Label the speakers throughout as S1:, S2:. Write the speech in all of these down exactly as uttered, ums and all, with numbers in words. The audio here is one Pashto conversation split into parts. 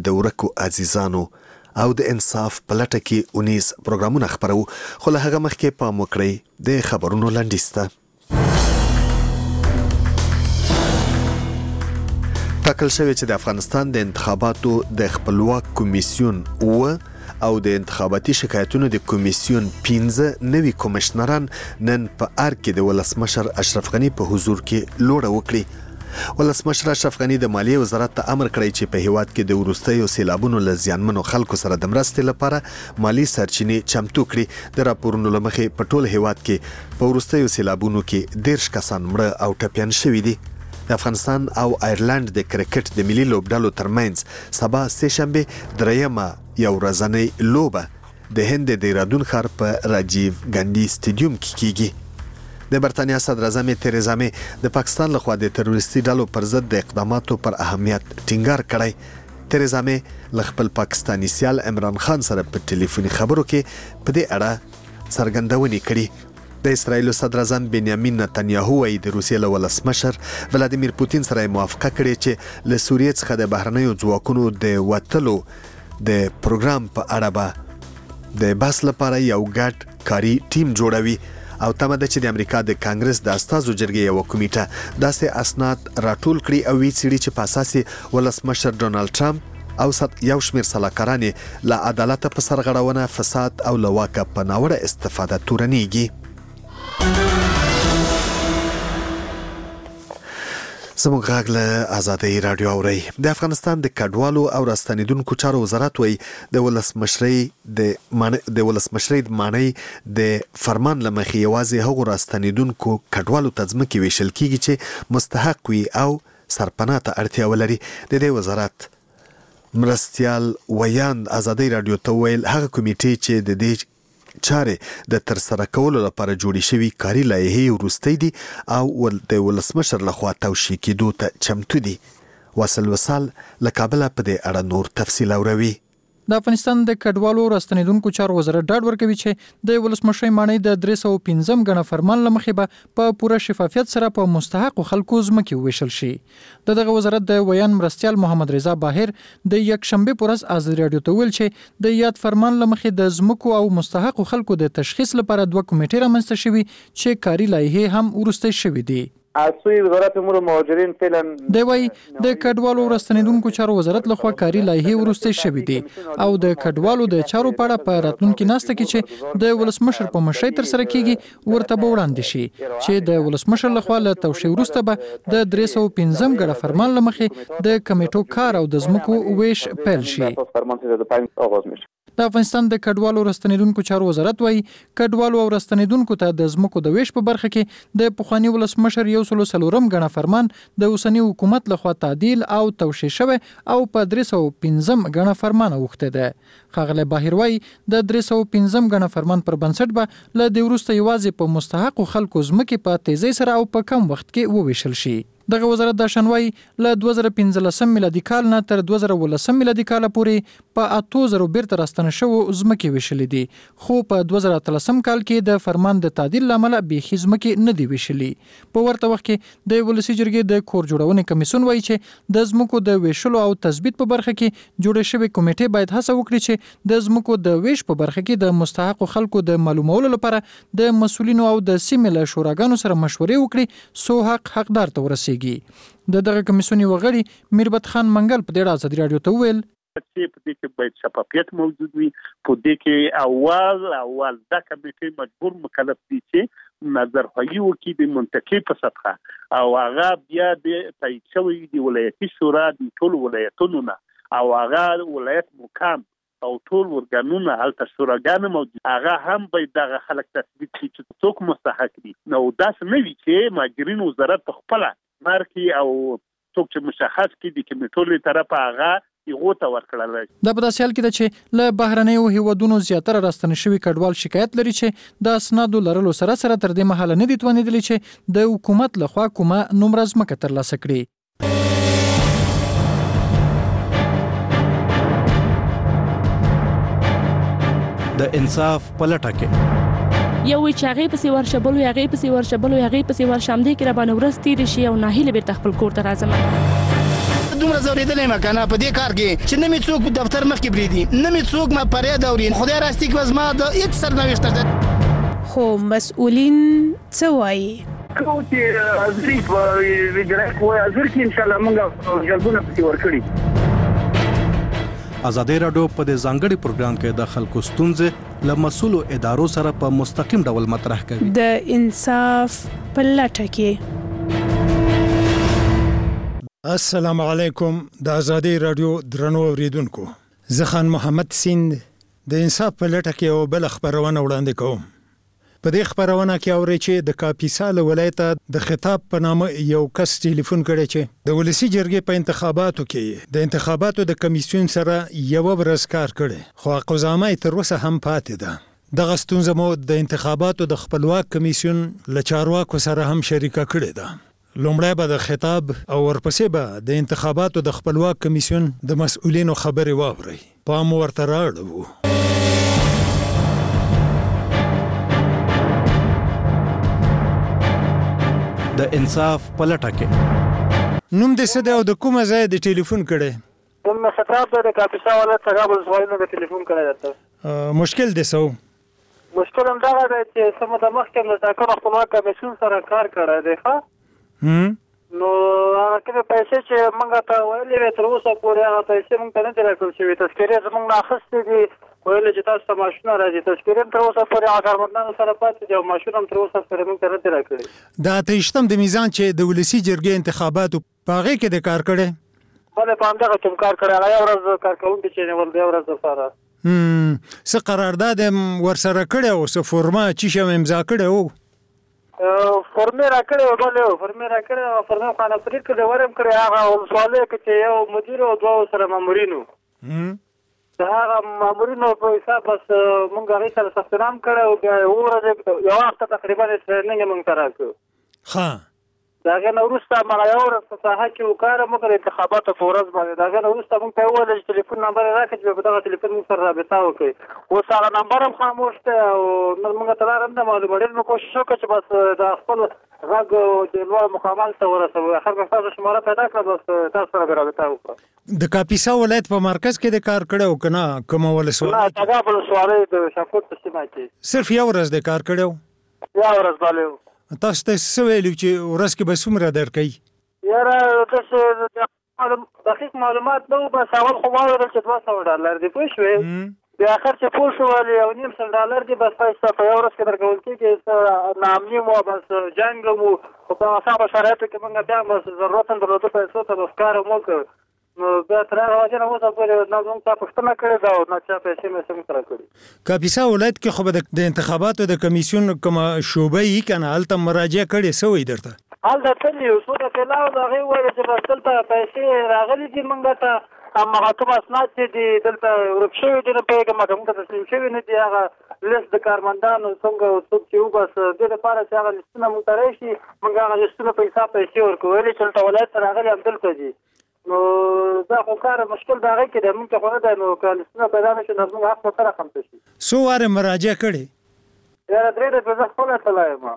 S1: د ورکو عزیزانو او د انصاف په لټه کې اونیز پروګرامونه خپرو، خو له هغه مخکې پام وکړئ د خبرونو لنډیز ته. ټاکل شوی چې د افغانستان د انتخاباتو د خپلواک کمیسیون اوه او د انتخاباتي شکایتونو د کمیسیون پنځه نوي کمشنران نن په ارګ کې د ولسمشر اشرف غني په حضور کې لوړه وکړي. ولسمشر اشرف غني د مالیې وزارت ته امر کړی چې په هیواد کې د وروستیو سیلابونو له زیانمنو خلکو سره د مرستې لپاره مالی سرچینې چمتو کړي. د راپورونو له مخې په ټول هیواد کې په وروستیو سیلابونو کې دېرش کسان مړه او ټپیان شوي دي. د افغانستان او آیرلند د کرکټ د ملي لوبډلو ترمنځ سبا سه شنبه دریمه یو ورځنۍ لوبه د هند د دیرادون ښار په راجیو ګاندي سټیډیوم کې کیږي. د برتانیا صدر اعظم تریزا مې د پاکستان لخوا د تروریستي ډلو پر ضد د اقداماتو پر اهمیت ټینګار کړی. تریزا مې له خپل پاکستاني سیال عمران خان سره په ټلیفوني خبرو کې په دې اړه څرګندونې کړي. د اسرائیل صدر اعظم بنیامین نتنیاهو وايي د روسیې له ولسمشر ولادیمیر پوتین سره موافقه کړې چې له سوریې څخه د بهرنیو ځواکونو د وتلو د پروګرام په اړه به د بحث لپاره یو ګډ کاري ټیم جوړوي او تمه ده چې د امریکا د کانګرس د استازو جرګې یو کمیټه داسې اسناد راټول کړي او وی څېړي چې په اساس ولسمشر ډونالد ټرمپ او یو شمېر سلاکاران له عدالته په سرغړونه، فساد او له واکه په ناوړه استفاده تورنېږي. زموږ غږ له آزادۍ راډیو اورئ. د افغانستان د کډوالو او راستنېدونکو چارو وزارت وایي د ولسمشرۍ د د ولسمشرۍ د معنی د فرمان له مخې یوازې هغو راستنېدونکو کډوالو ته ځمکې ویشل کیږي چې مستحق وي او سرپناه ته اړتیا ولري. د دې وزارت مرستیال ویاند آزادۍ راډیو ته ویل هغه کمیټې چې د دې چارې د تر سره کولو لپاره جوړې شوي کاري لایحې وروستۍ دي او د ولسمشر لخوا توشیح کېدو ته چمتو دي. واصل وصال له کابله په دې اړه نور تفصیل اوروي.
S2: د افغانستان د کډوالو راستنېدونکو چارو وزارت ډاډ ورکوي چې د ولسمشرۍ ماڼۍ د درې سوه پنځم ګڼه فرمان له مخې به په پوره شفافیت سره په مستحقو خلکو ځمکې وویشل شي. د دغه وزارت د ویان مرستیال محمد رضا باهر د یکشنبه په ورځ ازادي راډیو ته ویل چې د یاد فرمان له مخې د ځمکو او مستحقو خلکو د تشخیص لپاره دوه کمیټې رامنځته شوي چې کاري لایحې هم وروستۍ شوي دي.
S3: سوی وزارت امور مهاجرین فعلا
S2: دی وايي د کډوالو راستنېدونکو چارو وزارت لخوا کاري لایحې وروستۍ شوي دي او د کډوالو د چارو په اړه په راتلونکي ناسته کې چې د ولسمشر په مشرۍ تر سره کیږي ورته به وړاندې شي چې د ولسمشر لخوا له توشیح وروسته به د درې سوه پنځم ګڼه فرمان له مخې د کمیټو کار او د ځمکو ویش پیل شي. د افغانستان د کډوالو راستنېدونکو چارو وزارت وايي کډوالو او راستنېدونکو ته د ځمکو د ویش په برخه کې د پخواني ولسمشر یو سلو څلورم ګڼه فرمان د اوسني حکومت لخوا تعدیل او توشیح شوی او په درې سوه پنځم ګڼه فرمان اوښتی دی. ښاغلی باهر وايي د درې سوه پنځم ګڼه فرمان پر بنسټ به له دې وروسته یوازې په مستحقو خلکو ځمکې په تیزۍ سره او په کم وخت کې وویشل شي. دغه وزارت دا شنوي له دوه زره پنځلسم میلادي کال نه تر دوه زره اوولسم میلادي کال پورې په اتو زرو بیرته راستنه شوو ځمکې ویشلې دي، خو په دوه زره اتلسم کال کې د فرمان د تعدیل له امله بیخي ځمکې نه دي ویشلې. په ورته وخت کې د ولسي جرګې د کور جوړونې کمیسیون وایي چې د ځمکو د ویشلو او تثبیت په برخه کې جوړې شوې کمیټې باید هڅه وکړي چې د ځمکو د ویش په برخه کې د مستحقو خلکو د معلومولو لپاره د مسؤلینو او د سیمې له شوراګانو سره مشورې وکړي څو حق حقدار ته ورسیږي. د دغه کمیسیون یو غړي میربت خان منګل په دې اړه ازادي راډیو ته وویل
S4: چې په دې کې باید شفافیت موجود وي. په دې کې اول اول دا کمیټې مجبور مکلف دي چې نظرخواهي وکړي د منطقې په سطحه او هغه بیا د تایید شوی د ولایتي شورا د ټولو ولایتونو نه او هغه ولایت مقام او ټول ورګانونه هلته شوراګان موجود هغه هم باید دغه خلک تثبیت کړي چې څوک مستحق دي. نو داسې نه وي چې مهاجرین وزارت په خپله مارکي او څوک چې مشخص کړي د کمیټو له طرفه هغه یغو ته ورکړل.
S2: دا په داسې حال کې ده چې له بهرنیو هیوادونو زیاتره راستنې شوي کډوال شکایت لري چې د اسنادو لرلو سره سره تر دې مهاله نه دي توانېدلي چې د حکومت لخوا کومه نومره ځمکه ترلاسه کړي.
S5: د انصاف په لټه کې
S6: یو وی چې هغې پسې ورشه بل وی هغې پسې ورشه بل وی هغې پسې ورشه همدې کې راباندې ورځ تېرې شي او ناهیلې بېرته خپل کور ته راځم.
S7: دومره زورېدلی یم که نه په دې کار کې چې نه مې څوک دفتر مخکې پرېږدي نه مې څوک ما فریاد اوري خدای راستي که زما د هېڅ سرنوشت ده
S8: خو مسؤلین څه وایي
S3: کوم چې حاضري په اجرایه قوه حاضر کې انشاءالله موږ جلبونه پسې ورکړي.
S5: ازادي راډیو په دې ځانګړي پروګرام کې د خلکو ستونزې له مسؤلو ادارو سره په مستقیم ډول مطرح کوي.
S8: د انصاف په لټه کې.
S9: السلام علیکم. د ازادي راډیو درنو اوریدونکو، زه خان محمد سیند د انصاف په لټه کې یو بل خبرونه وړاندې کوم. په دې خبرونه کې اوري چې د کاپیسا له ولایته د خطاب په نامه یو کس ټلیفون کړی چې د ولسی جرګې په انتخاباتو کې د انتخاباتو د کمیسیون سره یو ورځ کار کړي، خو قضامه تر اوسه هم پاتې ده. دغه ستونزه مو د انتخاباتو د خپلواک کمیسیون له چارواکو سره هم شریکه کړې ده. لومړی به د خطاب او ورپسې به د انتخاباتو د خپلواک کمیسیون د مسؤلینو خبرې واورئ. پام ورته راوړو.
S5: د انصاف په لټه کې.
S9: نوم دې څه دی او د کومه ځای د ټلیفون کړی؟
S3: نوم مې خطاب دی، د کاپیسا ولایت تګاب ولسوالۍ نه د ټلیفون کړی درته.
S9: مشکل دې څه و؟
S3: مشکل همدغه دی چې څه موده مخکې هم د ټاکنو خپلواک کمیسیون سره کار کړی دی ښه، نو هغه کومې پیسې چې موږ ته ویلې وې تر اوسه پورې هغه پیسې موږ ته نه دي راکړل شوي. تذکرې زموږ نه اخیستې دي، ویلې چې تاسو ته ماشونه راځي. تذکرې هم تر اوسه پورې هغه کارمندانو سره پاتې دي او ماشونه هم تر اوسه پورې موږ ته نه دي راکړي.
S9: د اته ویشتم د میزان چې د ولسي جرګې انتخاباتو په هغې کې د کار کړی؟
S3: بلې په همدغه کې م کار کړی. هغه یو ورځ کارکوونکي چې نیول د یو ورځ دپاره
S9: څه قرارداد یې ورسره کړی او څه فورمه چې شی م امضا کړی و؟
S3: فورمې را کړی و، بلې فورمې را کړی و، فورمې خو نفرید کړی ور هم کړی. هغه ولسوالۍ کې چې یو مدیر او دوه سره مامورین وو، د هغه مامورینو په حساب بس موږ هغې سره ثبت نام کړی و. بیا اووه ورځې یوه هفته تقریبا ټرېننګ یې موږ ته راکړو.
S9: ښه،
S3: د هغې نه وروسته مغه یو ورځ په ساحه کې وکاره موږ د انتخاباتو په ورځ باندې. د هغې نه وروسته موږ ته یې وویل چې ټلیفون نمبر یې راکړي چې په دغه ټلیفون موږ سره رابطه وکړي. اوس هغه نمبر هم خاموش دی او موږ ته لاره هم نه معلومه. ډېر مې کوشش وکړه چې بس د خپل غږ د لوړ مقاماتو ته ورسوو. اخر مې ستاسو شماره پیدا کړه، بس تاسو سره مې رابطه وکړه.
S9: د کاپیسا ولایت په مرکز کې د کار کړی او که نه کومه ولسوالۍ؟
S3: نه، تګاب ولسوالۍ د شاکوت په سیمه کې
S9: صرف یو ورځ د کار کړی و؟
S3: یوه ورځ بلې و.
S9: تاسو ته څه ویلي چې ورځ کې به څومره درکوي؟
S3: یاره داسې دقیق معلومات نه وو. بس اول خو ما ویل چې دوه سوه ډالر دي، پوه شوې. بیا اخر چې پوه شول یو نیم سل ډالر دي، بس پیسې په یو ورځ کې درکول کېږي. ناامني مو بس جنګ مو خو په هغه شرایطو کې موږ بیا بس ضرورت هم درلوده پیسو ته، بس کار مو وکړ. نو بیا تر هغه وجې نه اوسه پورې نه موږ چا پوښتنه کړې ده او نه چا پیسې مې څه موږ راکړي.
S9: کاپیسا ولایت کې خو به د انتخاباتو د کمیسیون کومه شعبه یي که نه هلته مراجعه کړې څه وایي درته؟
S3: هلته تللي یو څو دقیقې لا د هغې وویل چې بس دلته پیسې راغلي دي موږ ته، هماغه کوم اسناد چې دي دلته ورک شوي دي نه پوهېږم که موږ ته تسلیم شوي نه دي. هغه لیست د کارمندانو څنګه څوک چې وبس دې لپاره چې هغه لیستونه موږ ته راشي موږ هغه لیستونه په حساب پیسې ورکوو. ویلې چې دلته ولایت ته راغلي همدلته دي. نو دا خو کار مشکل د هغې کې دی، موږ ته خو نه دی. نو که لیستونه پیدا نه شي نو زموږ حق به څه رقم ته شي؟
S9: څو وارې مراجعه کړې؟
S3: یاره درې دفعې زه خپله تللی یم.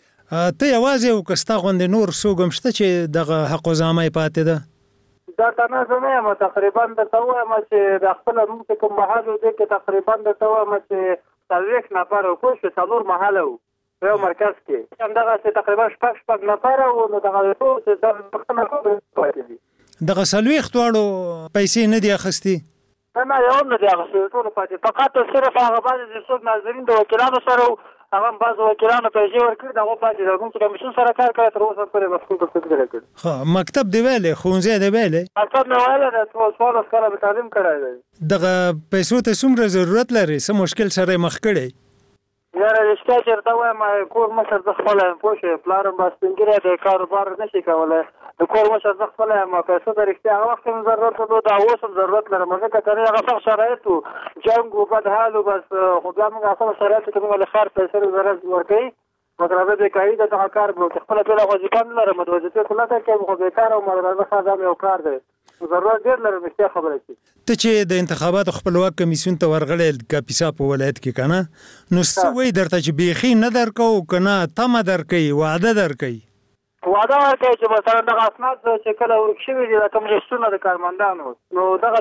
S9: ته یوازې او که ستا غوندې نور څوک هم شته چې دغه حق وظامه یې پاتې ده؟
S3: دا تنه زه نه یم، تقریبا درته ووایم چې د خپله موږ چې کوم محل و دې کې تقریبا درته ووایم چې څلوېښت نفره وو، پوه شوې. څلور محله وو په یو مرکز کې، همدغسې تقریبا شپږ شپږ نفره وو. نو دغه ټول چې دا پوښتنه کوو پاتې دي.
S9: دغه څلوېښت واړو پیسې نه دي اخیستې؟
S3: نه نه، یو هم نه دي اخیستې، ټولو پاتې. فقط صرف هغه بعضې چې څوک ناظرین د وکیلانو سره وو، هغه هم بعضو وکیلانو پیسې ورکړي، د هغو پاتې دي. موږ چې کمیسیون سره کار کړی تر اوسه پورې مسؤل ته څه نه کړي.
S9: ښه، مکتب دې ویلی، ښوونځی دې ویلی؟
S3: مکتب مې ویلی دی، څوارلس کاله مې تعلیم کړی دی.
S9: دغه پیسو ته څومره ضرورت لري؟ څه مشکل سره یې مخ کړی؟
S3: یاره رښتیا چې درته وایم کور مشر زه خپله یم، پوه شوې. پلار هم بس سپین ږیری دی، کاروبار نه شي کولی. د کور مشر زه خپله یم. پیسو ته رښتیا هغه وخت هم ضرورت درلود، اوس هم ضرورت لرم. ځکه که نه هغه سخت شرایط وو، جنګ وو، بد حال وو. بس خو بیا موږ هغه شرایطو کې موږ له ښار پیسې ضرورت ورکوي. مطلب بیکاري ده، دغه کار به چې خپله ټوله وظیفه نه لرم، د وظیفې خو لټه کوم، خو بیکاره وم. مدرسه ښه دا مې یو کار دی، ضرورت ډېر لرم. رښتیا خبره چې
S9: ته چې د انتخاباتو خپلواک کمیسیون ته ورغلی کاپیسا په ولایت کې که نه، نو څه وایي درته چې بیخي نه درکوو که نه تمه درکوي، وعده درکوي؟
S3: وعده ورکوي چې مثلا دغه اسناد چې کله ورک شوي دي د کوم لیستونه د کارمندانو نو دغه